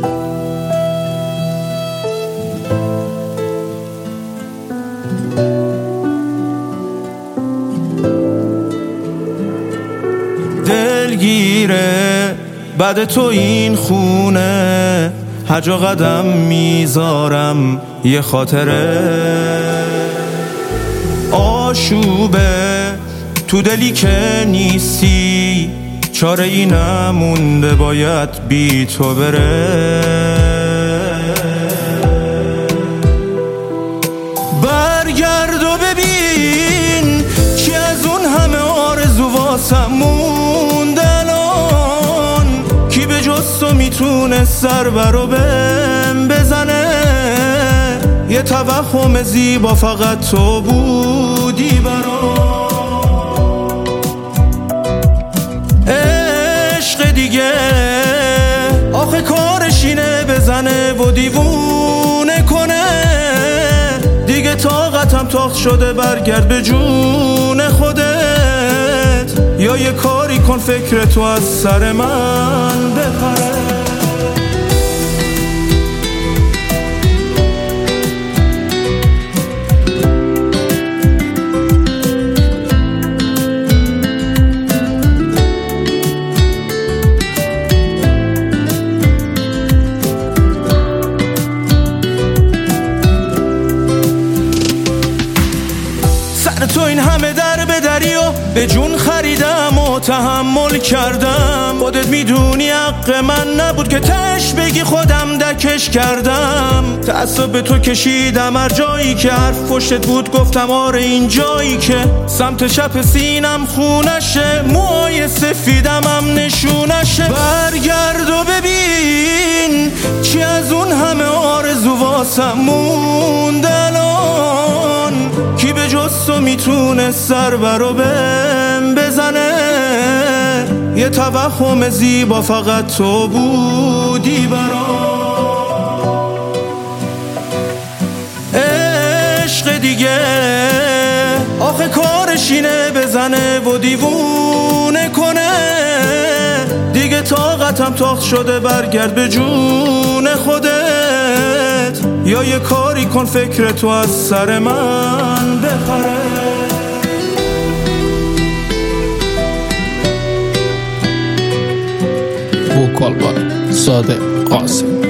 دلگیره بعد تو این خونه، هر جا قدم میذارم یه خاطره. آشوبه تو دلی که نیستی، چاره ای نمونده باید بی تو بره. برگرد و ببین چی از اون همه آرزو واسم مونده الان. کی به جز تو میتونه سر برو بهم بزنه؟ یه توهم زیبا فقط تو بودی برام. عشق دیگه آخه کارش اینه بزنه و دیوونه کنه. دیگه طاقتم تاخت شده، برگرد به جون خودت، یا یه کاری کن فکر تو از سر من بپره. تو این همه در به دری و به جون خریدم و تحمل کردم. خودت میدونی حق من نبود که تش بگی خودم دکش کردم. تعصب به تو کشیدم هر جایی که حرف پشتت بود گفتم آره این جایی که سمت چپ سینم خونشه، موهای سفیدم هم نشونشه. برگرد و ببین چی از اون همه آرزو واسم مونده الان. کی به جز تو میتونه سر برو بهم بزنه؟ یه توهم زیبا فقط تو بودی برام. عشق دیگه آخه کارش اینه بزنه و دیوونه کنه. دیگه طاقتم تاخت شده، برگرد به جون خودت، یا یه کاری کن فکر تو از سر من بپره. وکال بار صادق قاسم.